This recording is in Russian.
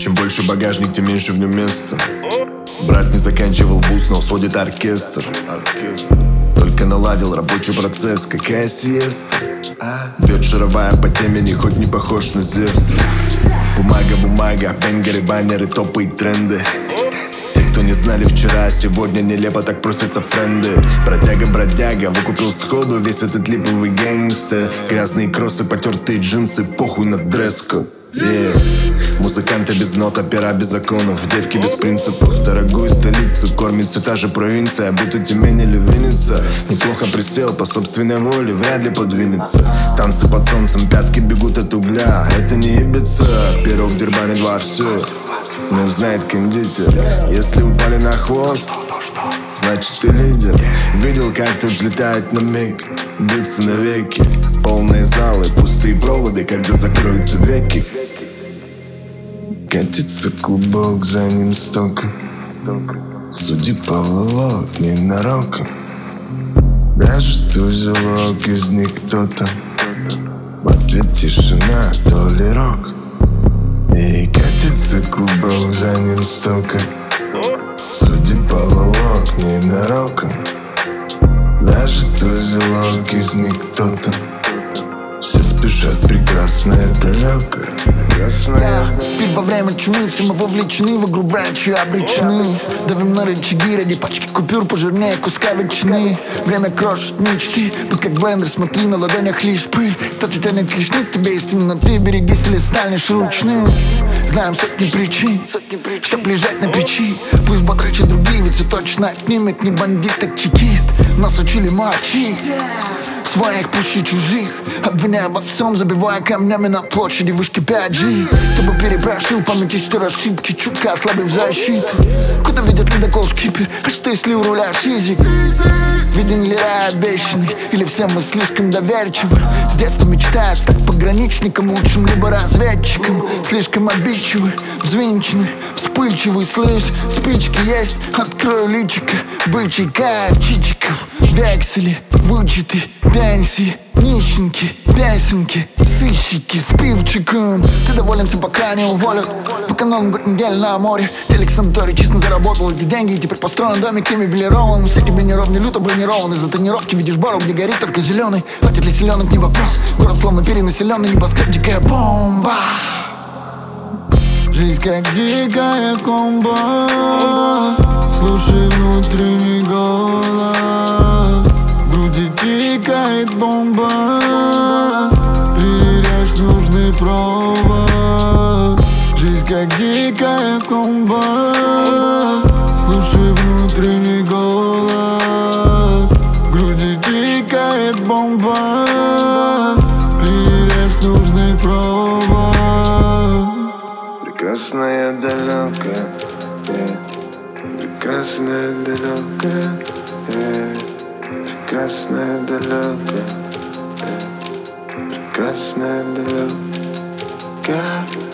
Чем больше багажник, тем меньше в нем места. Брат не заканчивал вуз, но сводит оркестр. Только наладил рабочий процесс, какая сиеста. Бьет шаровая по темени, хоть не похож на Зевса. Бумага, бенгеры, баннеры, топы и тренды. Те, кто не знали вчера, сегодня нелепо так просятся френды. Бродяга, выкупил сходу весь этот липовый гэнгстер. Грязные кроссы, потертые джинсы, похуй на дресс-код. Музыканты без нот, опера без законов, девки без принципов. Дорогую столицу кормит все та же провинция, будто Тюмень или Винница. Неплохо присел по собственной воле, вряд ли подвинется. Танцы под солнцем, пятки бегут от угля. Это не Ибица, пирог дербанит вовсю. Но знает кондитер, если упали на хвост, значит ты лидер. Видел, как тут взлетает на миг, биться навеки. Полные залы, пустые проводы, когда закроются веки. Катится клубок, за ним стоком. Суди поволок, ненароком. Вяжет узелок из них кто-то. В ответ тишина, то ли рок. И катится клубок, за ним стоком. Суди поволок, ненароком. Вяжет узелок из них кто-то. Все спешат, прекрасное, далекое. Пир во время чумы, все мы вовлечены в игру братью обречены. Давим на рычаги ради пачки купюр пожирнее куска ветчины. Время крошит мечты, будь как блендер, смотри, на ладонях лишь пыль. Кто-то тянет лишник, тебе есть именно ты. Берегись или станешь ручным. Знаем сотни причин, чтоб лежать на печи. Пусть бодрачат другие, ведь все точно отнимет не бандит, так чекист. Нас учили мочить своих пуще чужих, обвиняя во всем, забивая камнями на площади вышки 5G. Кто бы перепрошил памяти, что ошибки, чутка ослабив защиту. Куда ведет ледокол шкипер, а что если у руля физик? Виден ли рай обещанный, или все мы слишком доверчивы? С детства мечтая стать пограничником лучшим, либо разведчиком. Слишком обидчивы, взвинчены, вспыльчивы. Слышь, спички есть, открою личико. Бычий кайф, чичиков, вексели, вычеты, пенсии, нищенки, песенки, сыщики с пивчиком. Ты доволен всем, пока не уволят. Пока Новый год неделя на море. Телек санаторий честно заработал эти деньги, и теперь построен домик мебелирован. Все тебе неровный, люто бронирован. Из-за тренировки видишь бару, где горит только зеленый. Хватит ли селенок, не вопрос. Город словно перенаселенный, небоскреб, дикая бомба. Жизнь как дикая комбо. Слушай внутренний голос. В груди тикает бомба. Перережь нужный провод. Жизнь как дикая комбо. Слушай внутренний голос. В груди тикает бомба. Перережь нужный провод. Прекрасная далекая, прекрасная далекая, прекрасная далекая, прекрасная далекая.